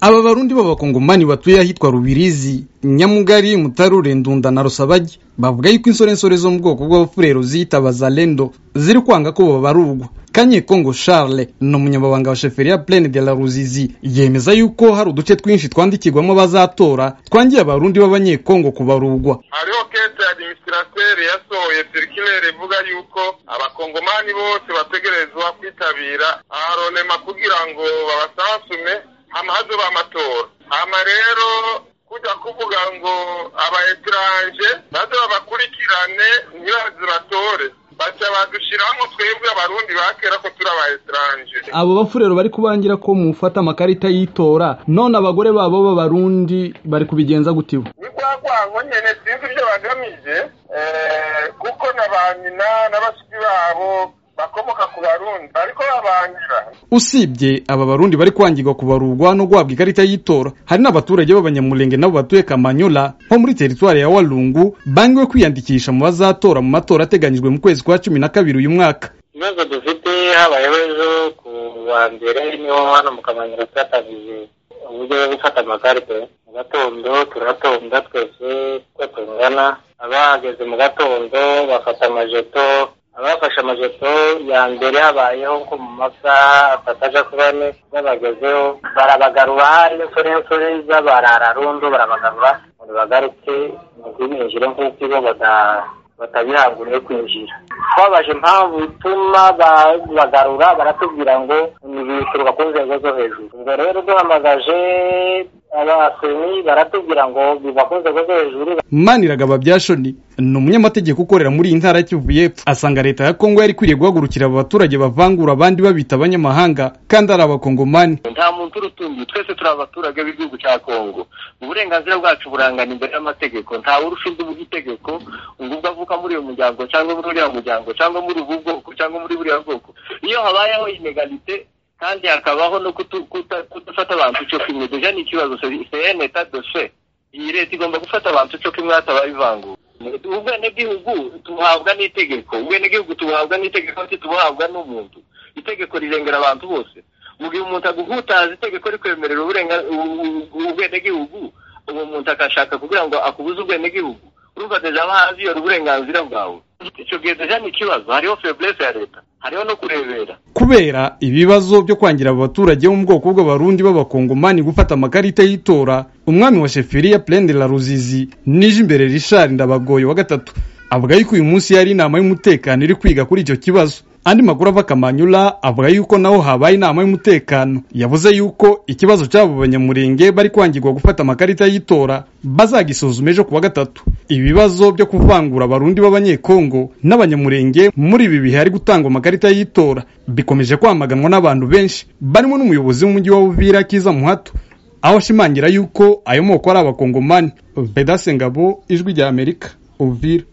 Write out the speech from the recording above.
Aba barundi b'abakongomani batuye ahitwa Rubirizi, Nyamugari, Mutarure, Ndunda na Rusabagi bavuga yuko insorensore zo mu bwoko bw'abafurero zita Bazalendo ziri kwanga ko babarurwa. Kanyekongo Charles no munyamabanga wa Chefferia Plaine de la Ruzizi yemeza yuko hari uduce twinshi twandikirwamo bazatora twangiye abarundi b'abanyekongo kubarurwa. Hariho kete administrateur yasohoye circulaire ivuga yuko abakongomani bose bategerezwa kwitabira aronema kugira ngo babasansume amahazo b'amatora. Ama rero kuja kuvuga ngo aba étranger bazo bakurikirane ntibazi batore bacha badushiramo twebwe abarundi bakera ko turi aba étranger. Abo bafurero bari kubangira ko mufata amakarita yitora none abagore babo b'abarundi bari kubigenza gutiwe. Nigwagwango nyene sinzi ibyo bagamije kuko nabanyina n'abashiki babo bakomoka ku Barundi ariko babangira. Usibye aba barundi bari kwangirwa kubarurwa no guhabwa ikarita yitora, hari n'abaturage b'abanyamulenge nabo batuye Kamanyola nko muri teritwari ya Walungu bangiwe kwiyandikisha mu bazatora mu matora ateganyijwe mu kwezi kwa 12 uyu mwaka. Ibibazo dufite habayeho ejo ku wa mbere niho hano mu Kamanyola twatangije uburyo bwo gufata amakarita mu gatondo. Turatonda twese ko tungana, abageze mu gatondo bafata amajeto. Abafashe amajeto ya mbere habayeho nko mu masaha atataja kubane babagezeho barabagarura, hari insorensore z'abarararundo barabagarura bagarutse mu kwinjira nk'uko bo batabihanguriye kwinjira. Twabaje impamvu ituma bagarura, baratubwira ngo ntibituruka ku nzego zo hejuru. Ubwo rero duhamagaje abaseni baratubwira ngo biva ku nzego zo hejuru. Maniragaba Byashoni ni umunyamategeko ukorera muri iyi ntara y'Kivu y'Epfo, asanga leta ya Kongo yari kwiriye guhagurukira aba baturage bavangura abandi babita abanyamahanga kandi ari abakongomani. Nta muntu urutumbi, twese turi abaturage b'igihugu cya Kongo. Uburenganzira bwacu burangana imbere y'amategeko, nta urushinzwe mu itegeko ngo avuka muri uyu muryango cyangwa muri uriya muryango cyangwa muri ubu bwoko cyangwa muri buriya bwoko. Iyo habayeho inegalite kandi hakabaho no kudafata abantu cyo kimwe, deja ni ikibazo, c'est un état de fait. Iyi leta igomba gufata abantu cyo kimwe hatabayivangura. Ubwenegihugu tubuhabwa n'itegeko, ubwenegihugu tubuhabwa n'itegeko, tubuhabwa n'umuntu. Itegeko rirengera abantu bose. Mu gihe umuntu aguhutaza itegeko rikwemerera ubwenegihugu, uwo muntu akashaka kugira ngo akubuze ubwenegihugu, urumva deja bahazi iyo uburenganzira bwawe. Icyo gihe deja ni ikibazo, hariho faiblesse ya leta, hariho no kurebera. Kubera ibibazo byo kwangira abaturage bo mu bwoko bw'abarundi b'abakongomani gufata amakarita yitora, umwami wa Chefferia Plaine de la Ruzizi Nijimbere Richard Ndabagoye wa gatatu avuga yuko uyu munsi yari inama y'umutekano iri kwiga kuri icyo kibazo. Andi makuru ava Kamanyola avuga yuko naho habaye inama y'umutekano, yavuze yuko ikibazo cy'abo banyamurenge bari kwangirwa gufata amakarita yitora bazagisuzuma ejo kuwa gatatu. Ibibazo byo kuvangura abarundi b'abanyekongo n'abanyamurenge muri ibi bihe ari gutangwa amakarita yitora bikomeje kwamaganwa n'abantu benshi, barimo n'umuyobozi w'umujyi wa Uvira Kiza Muhato, aho ashimangira yuko ayo moko ari abakongomani. Vedase Ngabo, Ijwi rya Amerika, Uvira.